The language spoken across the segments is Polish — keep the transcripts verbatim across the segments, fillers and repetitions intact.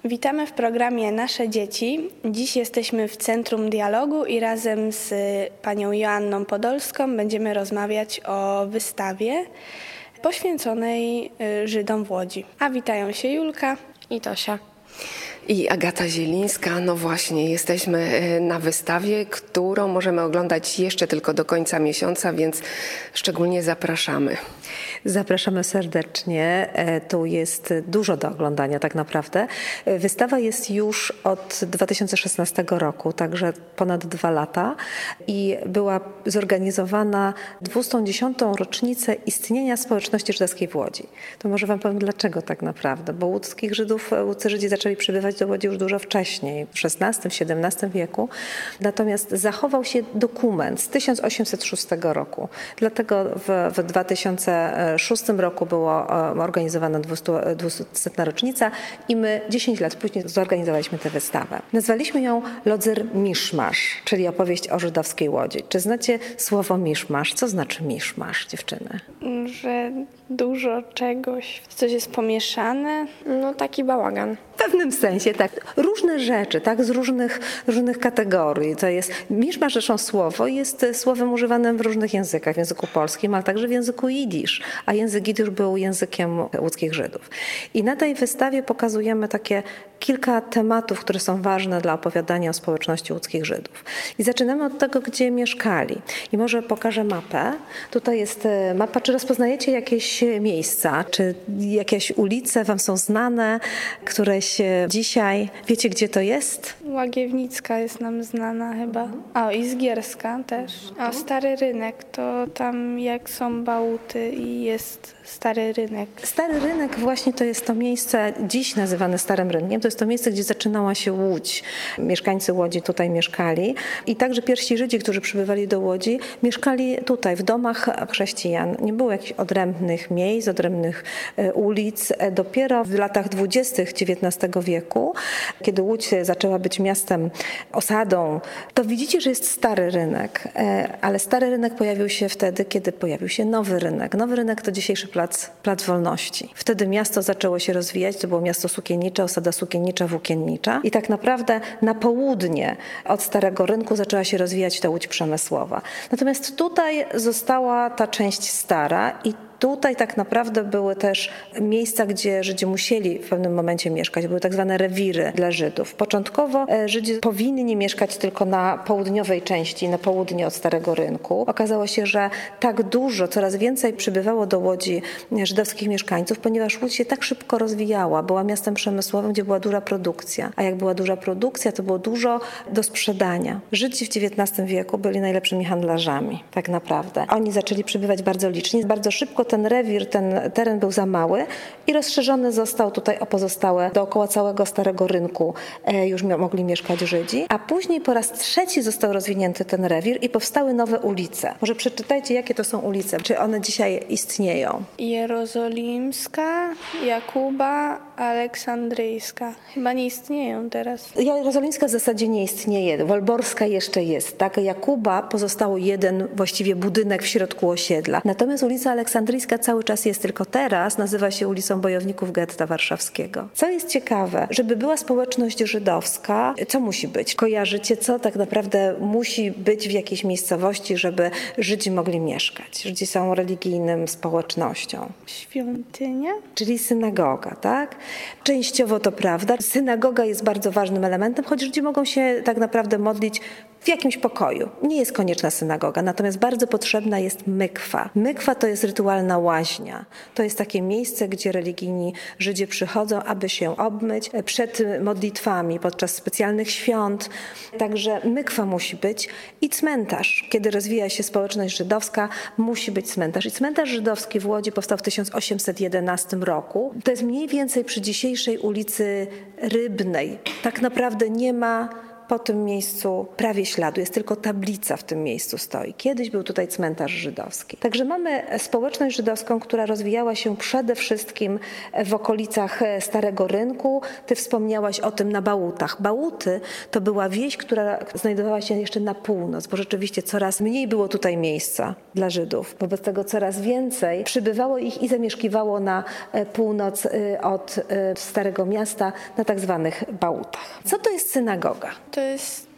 Witamy w programie Nasze Dzieci. Dziś jesteśmy w Centrum Dialogu i razem z panią Joanną Podolską będziemy rozmawiać o wystawie poświęconej Żydom w Łodzi. A witają się Julka i Tosia. I Agata Zielińska. No właśnie, jesteśmy na wystawie, którą możemy oglądać jeszcze tylko do końca miesiąca, więc szczególnie zapraszamy. Zapraszamy serdecznie. Tu jest dużo do oglądania tak naprawdę. Wystawa jest już od dwa tysiące szesnastego roku, także ponad dwa lata i była zorganizowana dwustu dziesiątą rocznicę istnienia społeczności żydowskiej w Łodzi. To może wam powiem dlaczego tak naprawdę, bo łódzkich Żydów, łódzcy Żydzi zaczęli przybywać do Łodzi już dużo wcześniej, w szesnastym, siedemnastym wieku. Natomiast zachował się dokument z tysiąc osiemset szóstego roku. Dlatego w, w dwa tysiące szóstym roku była organizowana dwusetna rocznica i my dziesięć lat później zorganizowaliśmy tę wystawę. Nazwaliśmy ją Lodzer Miszmasz, czyli opowieść o żydowskiej Łodzi. Czy znacie słowo miszmasz? Co znaczy miszmasz, dziewczyny? Że dużo czegoś, coś jest pomieszane. No taki bałagan. W pewnym sensie, tak. Różne rzeczy, tak, z różnych, różnych kategorii. To jest, miszmasz zresztą słowo jest słowem używanym w różnych językach, w języku polskim, ale także w języku jidysz, a język jidysz był językiem łódzkich Żydów. I na tej wystawie pokazujemy takie kilka tematów, które są ważne dla opowiadania o społeczności łódzkich Żydów. I zaczynamy od tego, gdzie mieszkali. I może pokażę mapę. Tutaj jest mapa. Czy rozpoznajecie jakieś miejsca? Czy jakieś ulice wam są znane, któreś dzisiaj wiecie, gdzie to jest? Łagiewnicka jest nam znana chyba. O, i Zgierska też. O, Stary Rynek, to tam jak są Bałuty i jest Stary Rynek. Stary Rynek właśnie to jest to miejsce, dziś nazywane Starym Rynkiem, to jest to miejsce, gdzie zaczynała się Łódź. Mieszkańcy Łodzi tutaj mieszkali i także pierwsi Żydzi, którzy przybywali do Łodzi, mieszkali tutaj, w domach chrześcijan. Nie było jakichś odrębnych miejsc, odrębnych ulic. Dopiero w latach dwudziestych dziewiętnastego wieku, kiedy Łódź zaczęła być miastem, osadą, to widzicie, że jest Stary Rynek, ale Stary Rynek pojawił się wtedy, kiedy pojawił się Nowy Rynek. Nowy Rynek to dzisiejszy plac, plac Wolności. Wtedy miasto zaczęło się rozwijać, to było miasto sukiennicze, osada sukiennicza, włókiennicza i tak naprawdę na południe od Starego Rynku zaczęła się rozwijać ta Łódź przemysłowa. Natomiast tutaj została ta część stara i tutaj tak naprawdę były też miejsca, gdzie Żydzi musieli w pewnym momencie mieszkać. Były tak zwane rewiry dla Żydów. Początkowo Żydzi powinni mieszkać tylko na południowej części, na południe od Starego Rynku. Okazało się, że tak dużo, coraz więcej przybywało do Łodzi żydowskich mieszkańców, ponieważ Łódź się tak szybko rozwijała. Była miastem przemysłowym, gdzie była duża produkcja. A jak była duża produkcja, to było dużo do sprzedania. Żydzi w dziewiętnastym wieku byli najlepszymi handlarzami, tak naprawdę. Oni zaczęli przybywać bardzo licznie. Bardzo szybko ten rewir, ten teren był za mały i rozszerzony został tutaj o pozostałe dookoła całego Starego Rynku już mogli mieszkać Żydzi, a później po raz trzeci został rozwinięty ten rewir i powstały nowe ulice. Może przeczytajcie, jakie to są ulice, czy one dzisiaj istnieją? Jerozolimska, Jakuba, Aleksandryjska. Chyba nie istnieją teraz. Jerozolimska w zasadzie nie istnieje, Wolborska jeszcze jest, tak? Jakuba pozostało jeden właściwie budynek w środku osiedla. Natomiast ulica Aleksandryjska cały czas jest, tylko teraz nazywa się ulicą Bojowników Getta Warszawskiego. Co jest ciekawe, żeby była społeczność żydowska, co musi być? Kojarzycie, co tak naprawdę musi być w jakiejś miejscowości, żeby Żydzi mogli mieszkać? Żydzi są religijnym społecznością. Świątynia? Czyli synagoga, tak? Częściowo to prawda. Synagoga jest bardzo ważnym elementem, choć Żydzi mogą się tak naprawdę modlić w jakimś pokoju. Nie jest konieczna synagoga, natomiast bardzo potrzebna jest mykwa. Mykwa to jest rytualna łaźnia. To jest takie miejsce, gdzie religijni Żydzi przychodzą, aby się obmyć przed modlitwami, podczas specjalnych świąt. Także mykwa musi być i cmentarz. Kiedy rozwija się społeczność żydowska, musi być cmentarz. I cmentarz żydowski w Łodzi powstał w tysiąc osiemset jedenastym roku. To jest mniej więcej przy dzisiejszej ulicy Rybnej. Tak naprawdę nie ma po tym miejscu prawie śladu. Jest tylko tablica w tym miejscu stoi. Kiedyś był tutaj cmentarz żydowski. Także mamy społeczność żydowską, która rozwijała się przede wszystkim w okolicach Starego Rynku. Ty wspomniałaś o tym na Bałutach. Bałuty to była wieś, która znajdowała się jeszcze na północ, bo rzeczywiście coraz mniej było tutaj miejsca. dla Żydów. Wobec tego coraz więcej przybywało ich i zamieszkiwało na północ od Starego Miasta na tak zwanych Bałutach. Co to jest synagoga? To jest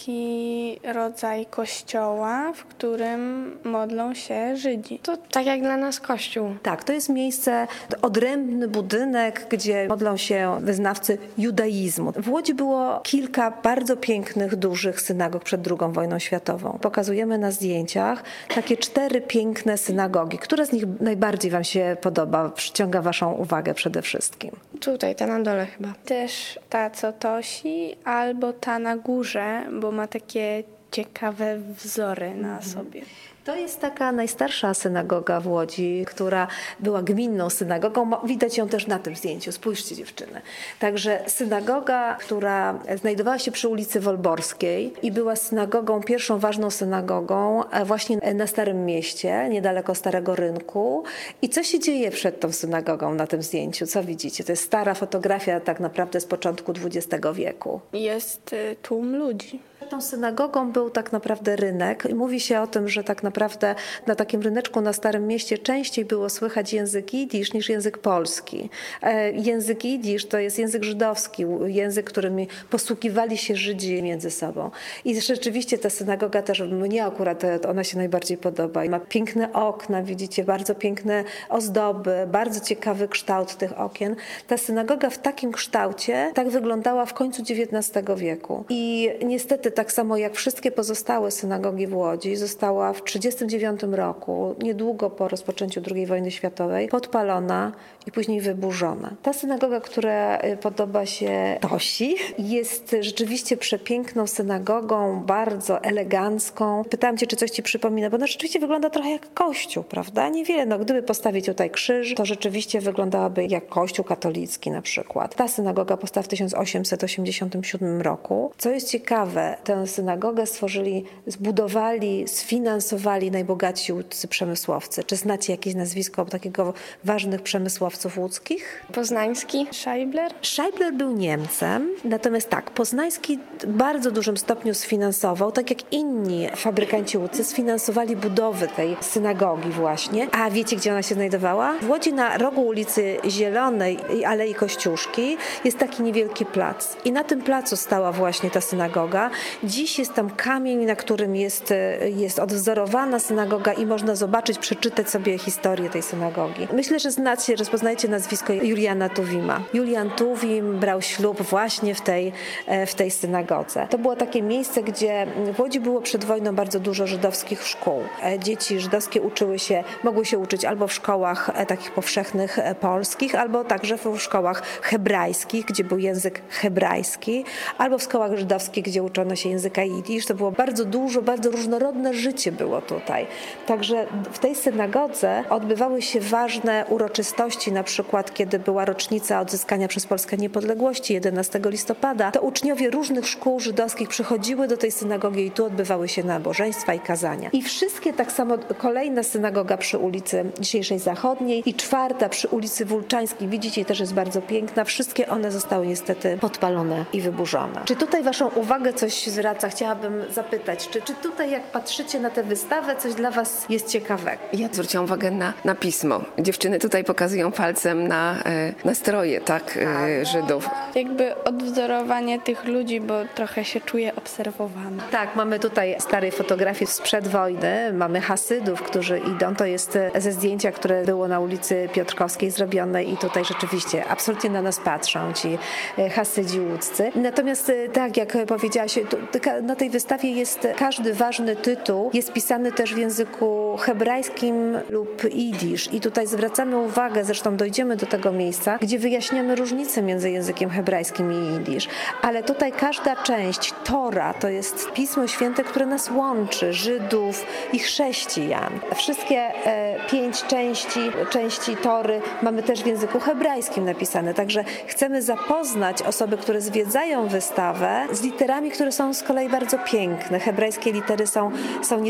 taki rodzaj kościoła, w którym modlą się Żydzi. To tak jak dla nas Kościół. Tak, to jest miejsce, odrębny budynek, gdzie modlą się wyznawcy judaizmu. W Łodzi było kilka bardzo pięknych, dużych synagog przed drugą wojną światową. Pokazujemy na zdjęciach takie cztery piękne synagogi. Która z nich najbardziej wam się podoba, przyciąga waszą uwagę przede wszystkim? Tutaj, ta na dole chyba. Też ta, co Tosi, albo ta na górze, bo ma takie ciekawe wzory na sobie. To jest taka najstarsza synagoga w Łodzi, która była gminną synagogą. Widać ją też na tym zdjęciu. Spójrzcie, dziewczyny. Także synagoga, która znajdowała się przy ulicy Wolborskiej i była synagogą, pierwszą ważną synagogą właśnie na Starym Mieście, niedaleko Starego Rynku. I co się dzieje przed tą synagogą na tym zdjęciu? Co widzicie? To jest stara fotografia tak naprawdę z początku dwudziestego wieku. Jest y, tłum ludzi. Tą synagogą był tak naprawdę rynek i mówi się o tym, że tak naprawdę na takim ryneczku na Starym Mieście częściej było słychać język jidysz niż język polski. E, język jidysz to jest język żydowski, język, którym posługiwali się Żydzi między sobą. I rzeczywiście ta synagoga też, mnie akurat ona się najbardziej podoba. Ma piękne okna, widzicie, bardzo piękne ozdoby, bardzo ciekawy kształt tych okien. Ta synagoga w takim kształcie tak wyglądała w końcu dziewiętnastego wieku. I niestety tak samo jak wszystkie pozostałe synagogi w Łodzi, została w tysiąc dziewięćset trzydziestym dziewiątym roku, niedługo po rozpoczęciu drugiej wojny światowej, podpalona i później wyburzona. Ta synagoga, która podoba się Tosi, jest rzeczywiście przepiękną synagogą, bardzo elegancką. Pytałam cię, czy coś ci przypomina, bo ona rzeczywiście wygląda trochę jak kościół, prawda? Niewiele, no gdyby postawić tutaj krzyż, to rzeczywiście wyglądałaby jak kościół katolicki na przykład. Ta synagoga powstała w tysiąc osiemset osiemdziesiątym siódmym roku. Co jest ciekawe, tę synagogę stworzyli, zbudowali, sfinansowali najbogatsi łódzcy przemysłowcy. Czy znacie jakieś nazwisko takiego ważnych przemysłowców łódzkich? Poznański. Scheibler? Scheibler był Niemcem, natomiast tak, Poznański w bardzo dużym stopniu sfinansował, tak jak inni fabrykanci łódzcy sfinansowali budowę tej synagogi właśnie. A wiecie, gdzie ona się znajdowała? W Łodzi na rogu ulicy Zielonej i Alei Kościuszki jest taki niewielki plac. I na tym placu stała właśnie ta synagoga. Dziś jest tam kamień, na którym jest, jest odwzorowana synagoga i można zobaczyć, przeczytać sobie historię tej synagogi. Myślę, że znacie, rozpoznajecie nazwisko Juliana Tuwima. Julian Tuwim brał ślub właśnie w tej, w tej synagodze. To było takie miejsce, gdzie w Łodzi było przed wojną bardzo dużo żydowskich szkół. Dzieci żydowskie uczyły się, mogły się uczyć albo w szkołach takich powszechnych polskich, albo także w szkołach hebrajskich, gdzie był język hebrajski, albo w szkołach żydowskich, gdzie uczono się języka jidysz. To było bardzo dużo, bardzo różnorodne życie było tutaj. Także w tej synagodze odbywały się ważne uroczystości, na przykład kiedy była rocznica odzyskania przez Polskę niepodległości jedenastego listopada, to uczniowie różnych szkół żydowskich przychodziły do tej synagogi i tu odbywały się nabożeństwa i kazania. I wszystkie tak samo, kolejna synagoga przy ulicy dzisiejszej Zachodniej i czwarta przy ulicy Wulczańskiej, widzicie, też jest bardzo piękna. Wszystkie one zostały niestety podpalone i wyburzone. Czy tutaj waszą uwagę coś zwraca? Chciałabym zapytać, czy, czy tutaj jak patrzycie na tę wystawę, coś dla was jest ciekawego? Ja zwróciłam uwagę na, na pismo. Dziewczyny tutaj pokazują palcem na, na stroje, tak, Żydów. Jakby odwzorowanie tych ludzi, bo trochę się czuję obserwowana. Tak, mamy tutaj stare fotografie sprzed wojny, mamy Hasydów, którzy idą, to jest ze zdjęcia, które było na ulicy Piotrkowskiej zrobione i tutaj rzeczywiście absolutnie na nas patrzą ci Hasydzi łódzcy. Natomiast tak, jak powiedziałaś, na tej wystawie jest każdy ważny tytuł, jest pisany też w języku hebrajskim lub jidysz i tutaj zwracamy uwagę, zresztą dojdziemy do tego miejsca, gdzie wyjaśniamy różnice między językiem hebrajskim i jidysz, ale tutaj każda część, Tora, to jest Pismo Święte, które nas łączy, Żydów i chrześcijan. Wszystkie e, pięć części, części Tory mamy też w języku hebrajskim napisane, także chcemy zapoznać osoby, które zwiedzają wystawę z literami, które są z kolei bardzo piękne. Hebrajskie litery są, są nie tylko ciekawe,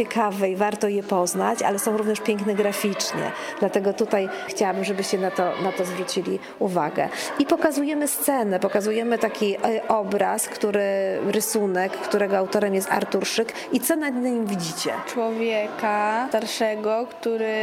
ciekawe i warto je poznać, ale są również piękne graficznie. Dlatego tutaj chciałabym, żebyście na to, na to zwrócili uwagę. I pokazujemy scenę, pokazujemy taki obraz, który, rysunek, którego autorem jest Artur Szyk. I co na nim widzicie? Człowieka starszego, który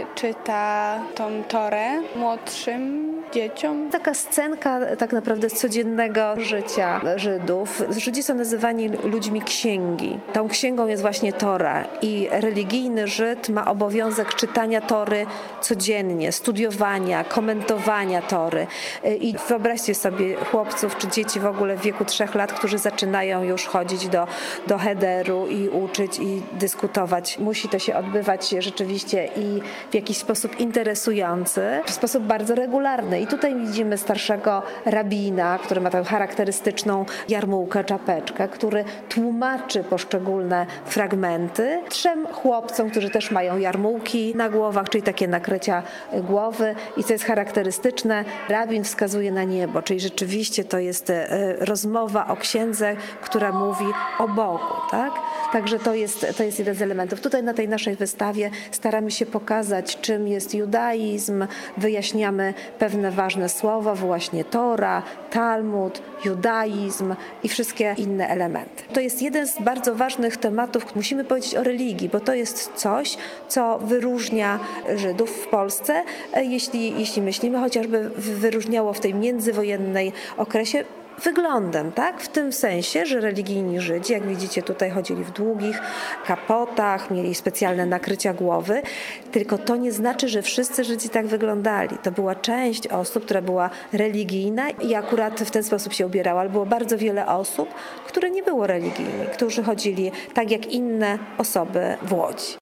czyta tą Torę młodszym dzieciom. Taka scenka tak naprawdę z codziennego życia Żydów. Żydzi są nazywani ludźmi księgi. Tą księgą jest właśnie Tora i religijny Żyd ma obowiązek czytania Tory codziennie, studiowania, komentowania Tory. I wyobraźcie sobie chłopców czy dzieci w ogóle w wieku trzech lat, którzy zaczynają już chodzić do, do Hederu i uczyć i dyskutować. Musi to się odbywać rzeczywiście i w jakiś sposób interesujący, w sposób bardzo regularny. I tutaj widzimy starszego rabina, który ma tę charakterystyczną jarmułkę, czapeczkę, który tłumaczy poszczególne fragmenty trzem chłopcom, którzy też mają jarmułki na głowach, czyli takie nakrycia głowy. I co jest charakterystyczne, rabin wskazuje na niebo, czyli rzeczywiście to jest rozmowa o księdze, która mówi o Bogu, tak? Także to jest, to jest jeden z elementów. Tutaj na tej naszej wystawie staramy się pokazać, czym jest judaizm, wyjaśniamy pewne ważne słowa, właśnie Tora, Talmud, judaizm i wszystkie inne elementy. To jest jeden z bardzo ważnych tematów, musimy powiedzieć o religii, bo to jest coś, co wyróżnia Żydów w Polsce, jeśli, jeśli myślimy chociażby wyróżniało w tej międzywojennej okresie wyglądem, tak? W tym sensie, że religijni Żydzi, jak widzicie tutaj, chodzili w długich kapotach, mieli specjalne nakrycia głowy, tylko to nie znaczy, że wszyscy Żydzi tak wyglądali. To była część osób, która była religijna i akurat w ten sposób się ubierała, ale było bardzo wiele osób, które nie było religijni, którzy chodzili tak jak inne osoby w Łodzi.